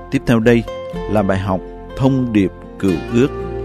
Tiếp theo đây là bài học Thông điệp Cựu Ước.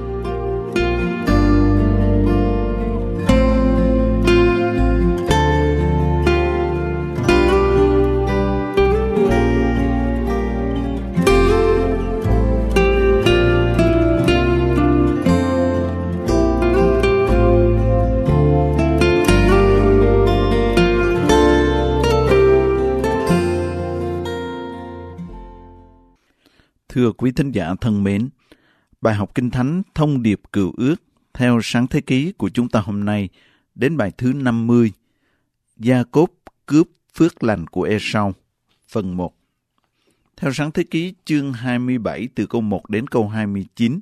Thưa quý thính giả thân mến, bài học Kinh Thánh Thông điệp Cựu Ước theo Sáng Thế Ký của chúng ta hôm nay đến bài thứ 50, Gia-cốp cướp phước lành của Ê-sau, phần 1. Theo Sáng Thế Ký chương 27 từ câu 1 đến câu 29.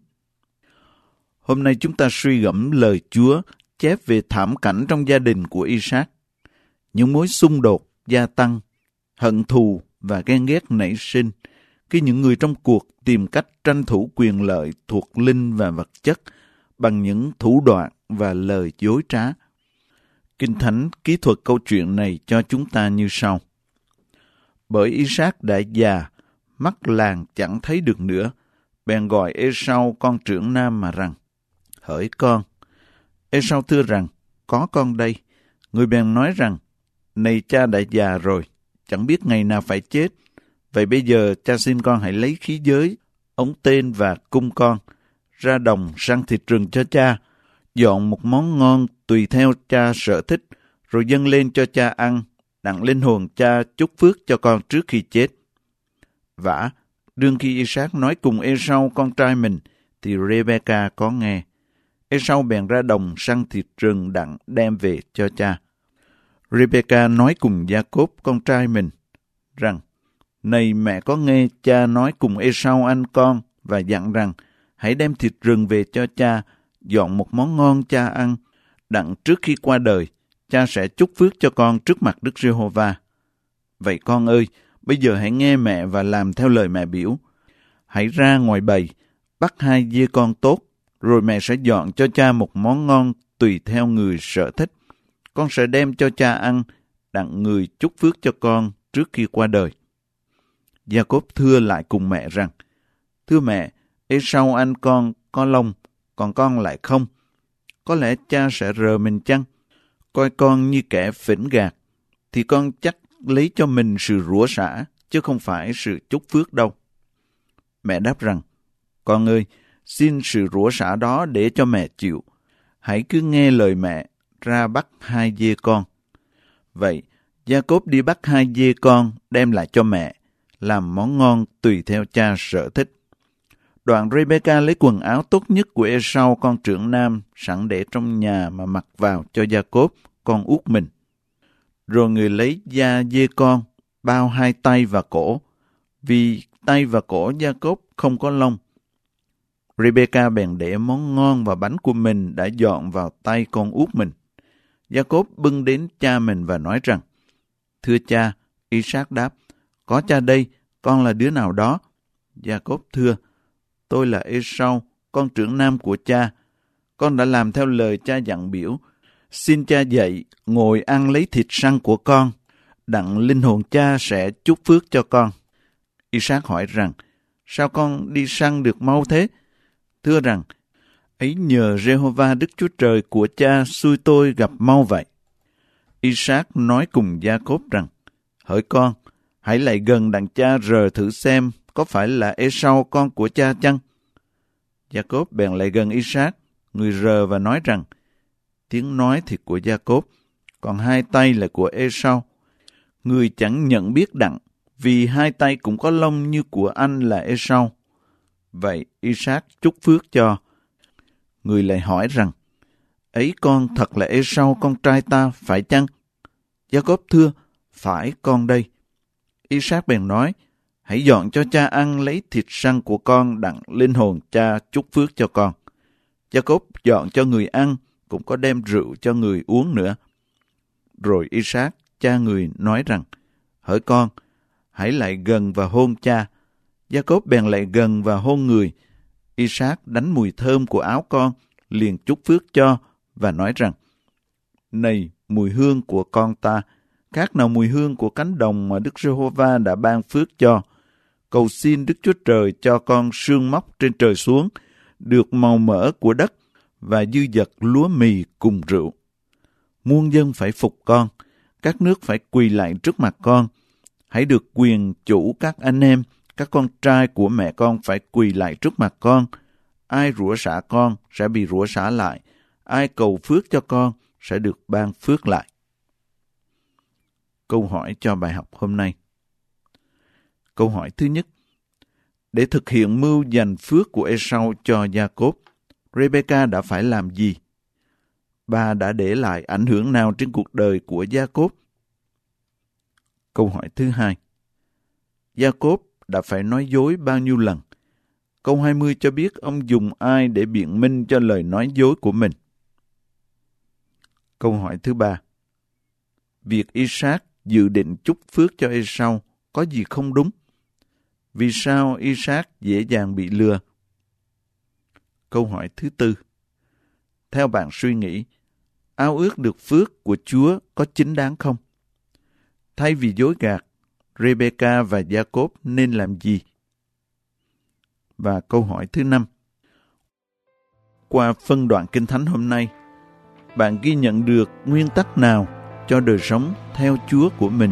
Hôm nay chúng ta suy gẫm lời Chúa chép về thảm cảnh trong gia đình của I-sác. Những mối xung đột gia tăng, hận thù và ghen ghét nảy sinh khi những người trong cuộc tìm cách tranh thủ quyền lợi thuộc linh và vật chất bằng những thủ đoạn và lời dối trá. Kinh Thánh kỹ thuật câu chuyện này cho chúng ta như sau. Bởi I-sác đã già, mắt làng chẳng thấy được nữa, bèn gọi Ê-sau con trưởng nam mà rằng, hỡi con. Ê-sau thưa rằng, có con đây. Người bèn nói rằng, này cha đã già rồi, chẳng biết ngày nào phải chết. Vậy bây giờ cha xin con hãy lấy khí giới, ống tên và cung con, ra đồng săn thịt rừng cho cha, dọn một món ngon tùy theo cha sở thích, rồi dâng lên cho cha ăn, đặng linh hồn cha chúc phước cho con trước khi chết. Vả, đương khi I-sác nói cùng Ê-sau con trai mình, thì Rê-bê-ca có nghe. Ê-sau bèn ra đồng săn thịt rừng đặng đem về cho cha. Rê-bê-ca nói cùng Gia-cốp con trai mình, rằng, này mẹ có nghe cha nói cùng Ê-sau anh con và dặn rằng, hãy đem thịt rừng về cho cha, dọn một món ngon cha ăn, đặng trước khi qua đời, cha sẽ chúc phước cho con trước mặt Đức Giê-hô-va. Vậy con ơi, bây giờ hãy nghe mẹ và làm theo lời mẹ biểu. Hãy ra ngoài bầy, bắt 2 dê con tốt, rồi mẹ sẽ dọn cho cha một món ngon tùy theo người sở thích. Con sẽ đem cho cha ăn, đặng người chúc phước cho con trước khi qua đời. Gia-cốp thưa lại cùng mẹ rằng, thưa mẹ, Ê-sau anh con có lông, còn con lại không. Có lẽ cha sẽ rờ mình chăng? Coi con như kẻ phỉnh gạt, thì con chắc lấy cho mình sự rủa xả, chứ không phải sự chúc phước đâu. Mẹ đáp rằng, con ơi, xin sự rủa xả đó để cho mẹ chịu. Hãy cứ nghe lời mẹ, ra bắt 2 dê con. Vậy, Gia-cốp đi bắt 2 dê con, đem lại cho mẹ, làm món ngon tùy theo cha sở thích. Đoạn Rê-bê-ca lấy quần áo tốt nhất của Ê-sau con trưởng nam sẵn để trong nhà mà mặc vào cho Gia-cốp, con út mình. Rồi người lấy da dê con, bao 2 tay và cổ, vì tay và cổ Gia-cốp không có lông. Rê-bê-ca bèn để món ngon và bánh của mình đã dọn vào tay con út mình. Gia-cốp bưng đến cha mình và nói rằng, thưa cha, I-sác đáp, có cha đây, con là đứa nào đó? Gia-cốp thưa, tôi là Ê-sau, con trưởng nam của cha. Con đã làm theo lời cha dặn biểu. Xin cha dậy, ngồi ăn lấy thịt săn của con, đặng linh hồn cha sẽ chúc phước cho con. I-sác hỏi rằng, sao con đi săn được mau thế? Thưa rằng, ấy nhờ Giê-hô-va Đức Chúa Trời của cha xui tôi gặp mau vậy. I-sác nói cùng Gia-cốp rằng, hỡi con, hãy lại gần đặng cha rờ thử xem có phải là Ê-sau con của cha chăng? Gia-cốp bèn lại gần I-sác, người rờ và nói rằng, tiếng nói thì của Gia-cốp, còn 2 tay là của Ê-sau. Người chẳng nhận biết đặng, vì 2 tay cũng có lông như của anh là Ê-sau. Vậy I-sác chúc phước cho. Người lại hỏi rằng, ấy con thật là Ê-sau con trai ta phải chăng? Gia-cốp thưa, phải con đây. I-sác bèn nói, hãy dọn cho cha ăn lấy thịt săn của con đặng linh hồn cha chúc phước cho con. Gia-cốp dọn cho người ăn, cũng có đem rượu cho người uống nữa. Rồi I-sác, cha người nói rằng, hỡi con, hãy lại gần và hôn cha. Gia-cốp bèn lại gần và hôn người. I-sác đánh mùi thơm của áo con, liền chúc phước cho và nói rằng, này mùi hương của con ta, khác nào mùi hương của cánh đồng mà Đức Giê-hô-va đã ban phước cho. cầu xin Đức Chúa Trời cho con sương móc trên trời xuống, được màu mỡ của đất và dư dật lúa mì cùng rượu. Muôn dân phải phục con, các nước phải quỳ lại trước mặt con. Hãy được quyền chủ các anh em, các con trai của mẹ con phải quỳ lại trước mặt con. Ai rủa xả con sẽ bị rủa xả lại, ai cầu phước cho con sẽ được ban phước lại. Câu hỏi cho bài học hôm nay. Câu hỏi thứ nhất. Để thực hiện mưu dành phước của Ê-sau cho Gia-cốp, Rê-bê-ca đã phải làm gì? Bà đã để lại ảnh hưởng nào trên cuộc đời của Gia-cốp? Câu hỏi thứ hai. Gia-cốp đã phải nói dối bao nhiêu lần? Câu 20 cho biết ông dùng ai để biện minh cho lời nói dối của mình? Câu hỏi thứ ba. Việc I-sác dự định chúc phước cho Ê-sau có gì không đúng? Vì sao I-sác dễ dàng bị lừa? Câu hỏi thứ tư. Theo bạn suy nghĩ, ao ước được phước của Chúa có chính đáng không? Thay vì dối gạt, Rê-bê-ca và Gia-cốp nên làm gì? Và câu hỏi thứ năm. Qua phân đoạn Kinh Thánh hôm nay, bạn ghi nhận được nguyên tắc nào cho đời sống theo Chúa của mình?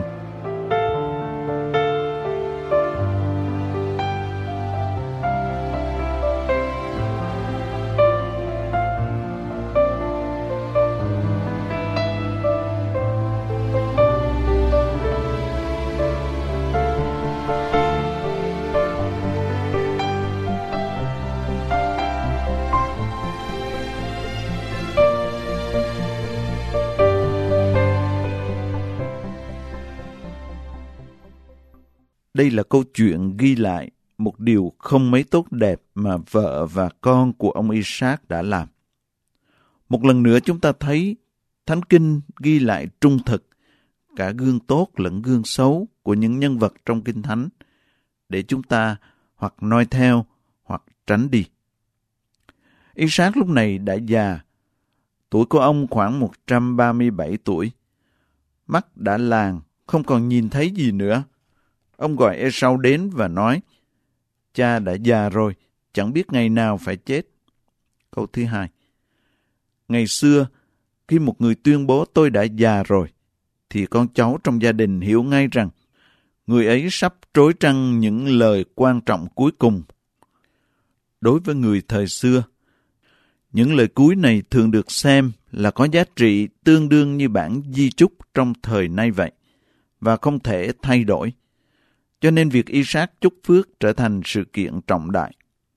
Đây là câu chuyện ghi lại một điều không mấy tốt đẹp mà vợ và con của ông I-sác đã làm. Một lần nữa chúng ta thấy Thánh Kinh ghi lại trung thực, cả gương tốt lẫn gương xấu của những nhân vật trong Kinh Thánh, để chúng ta hoặc noi theo hoặc tránh đi. I-sác lúc này đã già, tuổi của ông khoảng 137 tuổi. Mắt đã làng, không còn nhìn thấy gì nữa. Ông gọi Ê-sau đến và nói, cha đã già rồi, chẳng biết ngày nào phải chết. Câu thứ hai. Ngày xưa, khi một người tuyên bố tôi đã già rồi, thì con cháu trong gia đình hiểu ngay rằng người ấy sắp trối trăng những lời quan trọng cuối cùng. Đối với người thời xưa, những lời cuối này thường được xem là có giá trị tương đương như bản di chúc trong thời nay vậy, và không thể thay đổi. Cho nên việc I-sác chúc phước trở thành sự kiện trọng đại.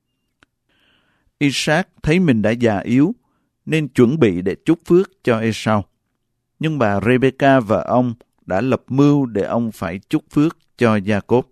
I-sác thấy mình đã già yếu, nên chuẩn bị để chúc phước cho Ê-sau. Nhưng bà Rê-bê-ca vợ ông đã lập mưu để ông phải chúc phước cho Gia-cốp.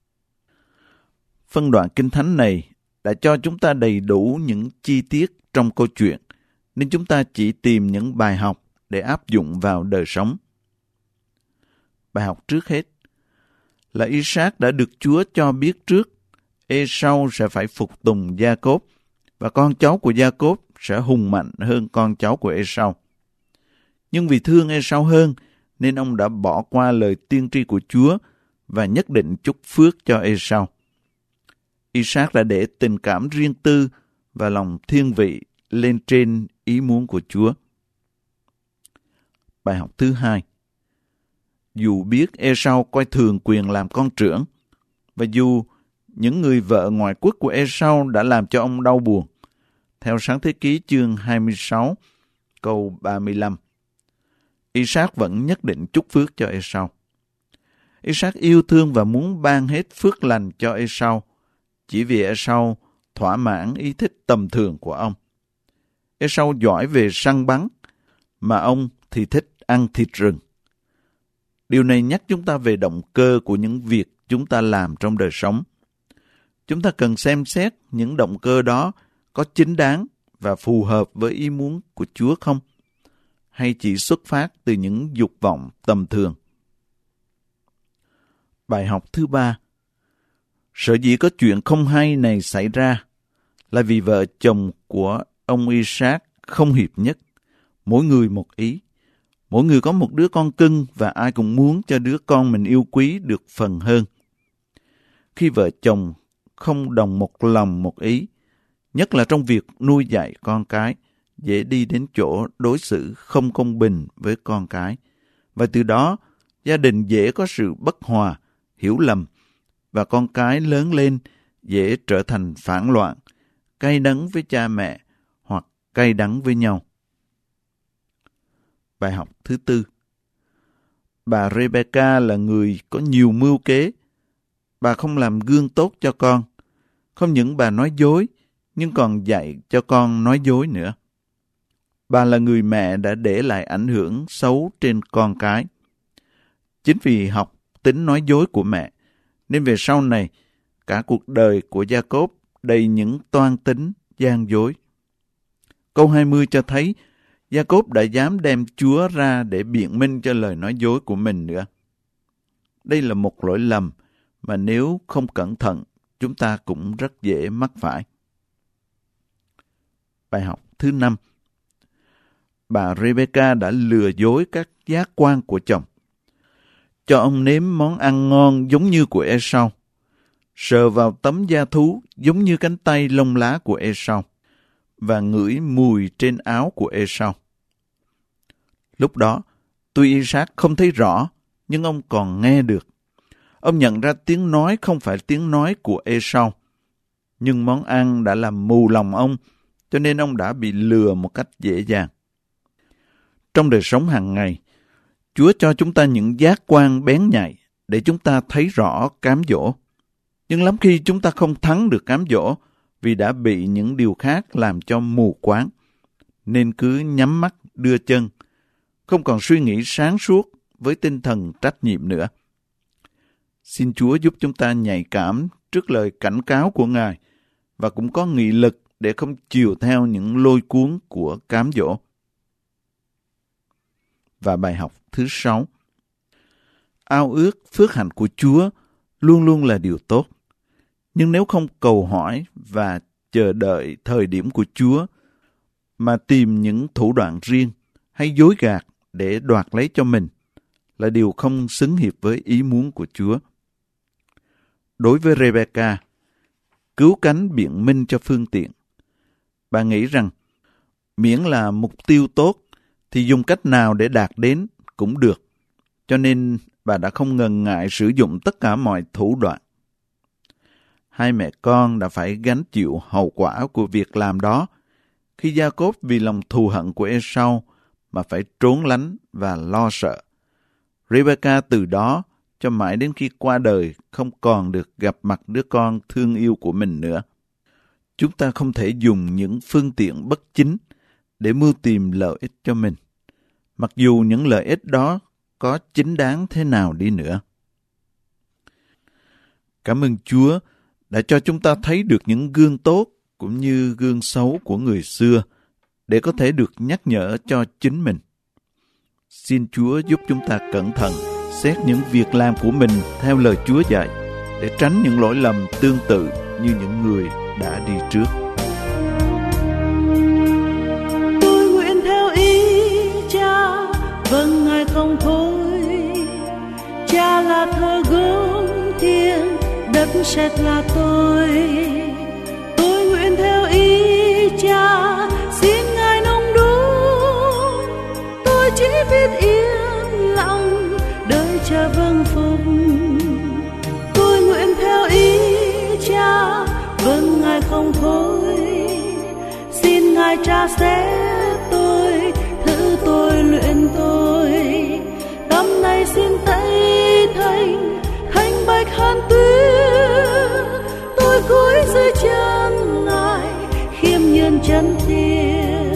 Phân đoạn Kinh Thánh này đã cho chúng ta đầy đủ những chi tiết trong câu chuyện, nên chúng ta chỉ tìm những bài học để áp dụng vào đời sống. Bài học trước hết là I-sác đã được Chúa cho biết trước Ê-sau sẽ phải phục tùng Gia-cốp, và con cháu của Gia-cốp sẽ hùng mạnh hơn con cháu của Ê-sau. Nhưng vì thương Ê-sau hơn, nên ông đã bỏ qua lời tiên tri của Chúa và nhất định chúc phước cho Ê-sau. I-sác đã để tình cảm riêng tư và lòng thiên vị lên trên ý muốn của Chúa. Bài học thứ hai. Dù biết Ê-sau coi thường quyền làm con trưởng, và dù những người vợ ngoại quốc của Ê-sau đã làm cho ông đau buồn, theo Sáng Thế Ký chương 26, câu 35, I-sác vẫn nhất định chúc phước cho Ê-sau. I-sác yêu thương và muốn ban hết phước lành cho Ê-sau, chỉ vì Ê-sau thỏa mãn ý thích tầm thường của ông. Ê-sau giỏi về săn bắn, mà ông thì thích ăn thịt rừng. Điều này nhắc chúng ta về động cơ của những việc chúng ta làm trong đời sống. Chúng ta cần xem xét những động cơ đó có chính đáng và phù hợp với ý muốn của Chúa không? Hay chỉ xuất phát từ những dục vọng tầm thường? Bài học thứ ba. Sở dĩ có chuyện không hay này xảy ra là vì vợ chồng của ông I-sác không hiệp nhất, mỗi người một ý. Mỗi người có một đứa con cưng và ai cũng muốn cho đứa con mình yêu quý được phần hơn. khi vợ chồng không đồng một lòng một ý, nhất là trong việc nuôi dạy con cái, dễ đi đến chỗ đối xử không công bình với con cái. Và từ đó, gia đình dễ có sự bất hòa, hiểu lầm, và con cái lớn lên dễ trở thành phản loạn, cay đắng với cha mẹ hoặc cay đắng với nhau. Bài học thứ tư. Bà Rebecca là người có nhiều mưu kế. Bà không làm gương tốt cho con. Không những bà nói dối, nhưng còn dạy cho con nói dối nữa. Bà là người mẹ đã để lại ảnh hưởng xấu trên con cái. Chính vì học tính nói dối của mẹ, nên về sau này, cả cuộc đời của Gia-cốp đầy những toan tính gian dối. Câu 20 cho thấy Gia-cốp đã dám đem Chúa ra để biện minh cho lời nói dối của mình nữa. Đây là một lỗi lầm mà nếu không cẩn thận, chúng ta cũng rất dễ mắc phải. Bài học thứ 5. Bà Rebecca đã lừa dối các giác quan của chồng, cho ông nếm món ăn ngon giống như của Ê-sau, sờ vào tấm da thú giống như cánh tay lông lá của Ê-sau, và ngửi mùi trên áo của Ê-sau. Lúc đó, tuy Isaac không thấy rõ, nhưng ông còn nghe được. Ông nhận ra tiếng nói không phải tiếng nói của Ê-sau, nhưng món ăn đã làm mù lòng ông, cho nên ông đã bị lừa một cách dễ dàng. Trong đời sống hàng ngày, Chúa cho chúng ta những giác quan bén nhạy để chúng ta thấy rõ cám dỗ. Nhưng lắm khi chúng ta không thắng được cám dỗ vì đã bị những điều khác làm cho mù quáng, nên cứ nhắm mắt đưa chân, không còn suy nghĩ sáng suốt với tinh thần trách nhiệm nữa. Xin Chúa giúp chúng ta nhạy cảm trước lời cảnh cáo của Ngài và cũng có nghị lực để không chiều theo những lôi cuốn của cám dỗ. Và bài học thứ 6. Ao ước phước hạnh của Chúa luôn luôn là điều tốt. Nhưng nếu không cầu hỏi và chờ đợi thời điểm của Chúa, mà tìm những thủ đoạn riêng hay dối gạt để đoạt lấy cho mình, là điều không xứng hiệp với ý muốn của Chúa. Đối với Rebecca, cứu cánh biện minh cho phương tiện. Bà nghĩ rằng, miễn là mục tiêu tốt, thì dùng cách nào để đạt đến cũng được. Cho nên bà đã không ngần ngại sử dụng tất cả mọi thủ đoạn. Hai mẹ con đã phải gánh chịu hậu quả của việc làm đó, khi Gia-cốp vì lòng thù hận của Ê-sau mà phải trốn lánh và lo sợ. Rebecca từ đó cho mãi đến khi qua đời không còn được gặp mặt đứa con thương yêu của mình nữa. Chúng ta không thể dùng những phương tiện bất chính để mưu tìm lợi ích cho mình, mặc dù những lợi ích đó có chính đáng thế nào đi nữa. Cảm ơn Chúa đã cho chúng ta thấy được những gương tốt cũng như gương xấu của người xưa để có thể được nhắc nhở cho chính mình. Xin Chúa giúp chúng ta cẩn thận xét những việc làm của mình theo lời Chúa dạy để tránh những lỗi lầm tương tự như những người đã đi trước. Tôi nguyện theo ý Cha, vâng Ngài không thôi. Cha là thờ gốm thiêng, đất sét là tôi. Tôi nguyện theo ý Cha, xin Ngài nông đúc. Tôi chỉ biết yên lặng đợi Cha vâng phục. Tôi nguyện theo ý Cha, vâng Ngài không thôi. Xin Ngài tra xét tôi, thử tôi, luyện tôi. Tâm này xin tẩy thành bạch hơn tuyết. Tôi cúi dưới chân Ngài, khiêm nhường chân thiêng.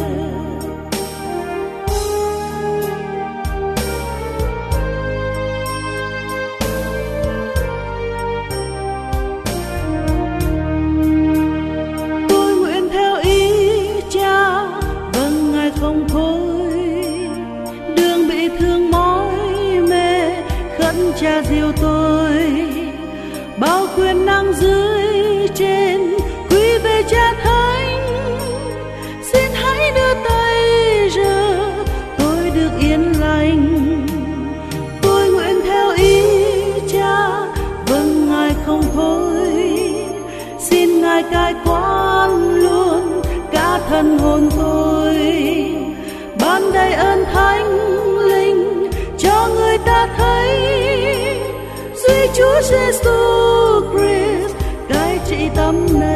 Tôi nguyện theo ý Cha, vâng Ngài không thôi. Đường bị thương mỏi mê, khấn Cha dìu tôi. Bao quyền năng dưới trên, quy về Cha thánh. Xin hãy đưa tay giờ, tôi được yên lành. Tôi nguyện theo ý Cha, vâng Ngài không thôi. Ngài cai quản luôn cả thân hồn tôi, ban đầy ơn thánh linh cho người ta thấy duy Chúa Giêsu Christ cai trị tâm này.